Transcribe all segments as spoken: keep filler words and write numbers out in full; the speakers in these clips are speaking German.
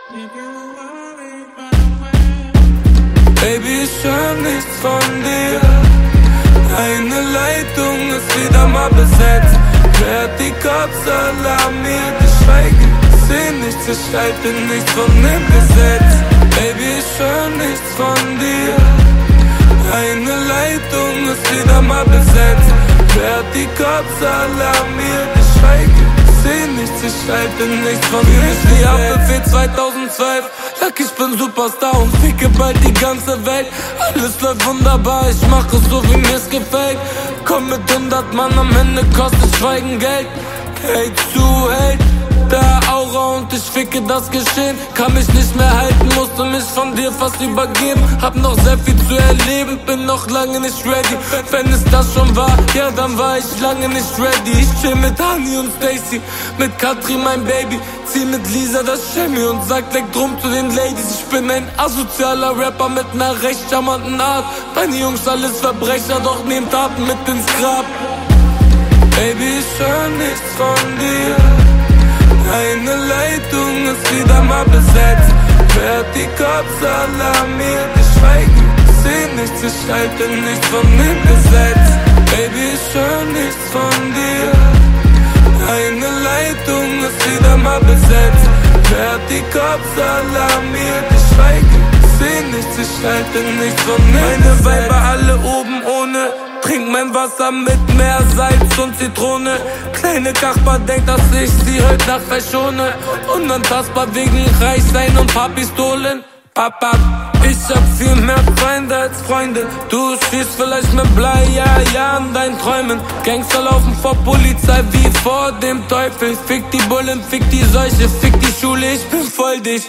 Baby, ich hör nichts von dir. Eine Leitung ist wieder mal besetzt. Klärt die Cops, alarmiert, ich schweige. Seh nichts, ich halte nichts von dem Gesetz. Baby, ich hör nichts von dir. Eine Leitung ist wieder mal besetzt. Klärt die Cops, alarmiert, ich schweige. Seh nichts, ich halte nichts von mir. Ich die Haftbefehl zweitausendzwölf. Sag, ich bin Superstar und ficke bald die ganze Welt. Alles läuft wunderbar, ich mache so wie mir's gefällt. Komm mit hundert Mann, am Ende kostet Schweigen Geld. Hate zu Hate, da Aura und ich ficke das Geschehen. Kann mich nicht mehr halten, musste mich von dir fast übergeben. Hab noch sehr viel zu erleben, bin noch lange nicht ready. Wenn es das schon war, ja dann war ich lange nicht ready. Ich chill mit Hani und Stacy, mit Katrin mein Baby. Zieh mit Lisa das Chemie und sag direkt drum zu den Ladies. Ich bin ein asozialer Rapper mit ner recht charmanten Art. Deine Jungs alles Verbrecher, doch nehmt Taten mit ins Grab. Baby, ich hör nichts von dir. Eine Leitung ist wieder mal besetzt. Klärt die Cops, alarmiert, ich schweige. Seh nichts, ich halte nichts von dem Gesetz. Baby, ich hör nichts von dir. Eine Leitung ist wieder mal besetzt. Klärt die Cops, alarmiert, ich schweige. Seh nichts, ich halte nichts von dem Gesetz. Meine Weiber alle oben ohne. Trink mein Wasser mit mehr Salz und Zitrone. Kleine Kachbar denkt, dass ich sie heute Nacht verschone. Unantastbar wegen Reichsein und paar Pistolen. Papa, ich hab viel mehr Feinde als Freunde. Du schießt vielleicht mit Blei, ja, ja, an deinen Träumen. Gangster laufen vor Polizei wie vor dem Teufel. Fick die Bullen, fick die Seuche, fick die Schule, ich bin voll dicht.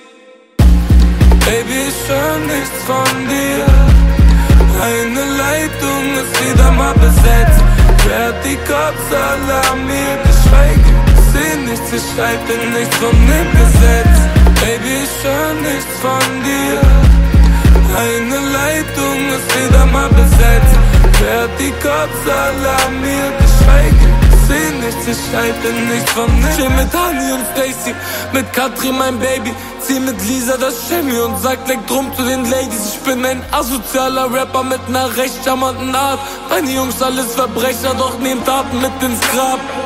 Baby, ich hör nichts von dir. Eine Leitung ist wieder mal besetzt. Klärt die Cops, alarmiert, ich schweige. Seh nichts, ich halte nichts von dem Gesetz. Baby, ich hör nichts von dir. Eine Leitung ist wieder mal besetzt. Klärt die Cops, alarmiert, ich schweige. Seh nichts, ich halte nichts von dem. Chill mit Hani und Stacy, mit Katrin mein Baby. Zieh mit Lisa das Chemie und sag direkt drum zu den Ladies. Ich bin ein asozialer Rapper mit ner recht charmanten Art. Deine Jungs alles Verbrecher, doch nehmt Taten mit ins Grab.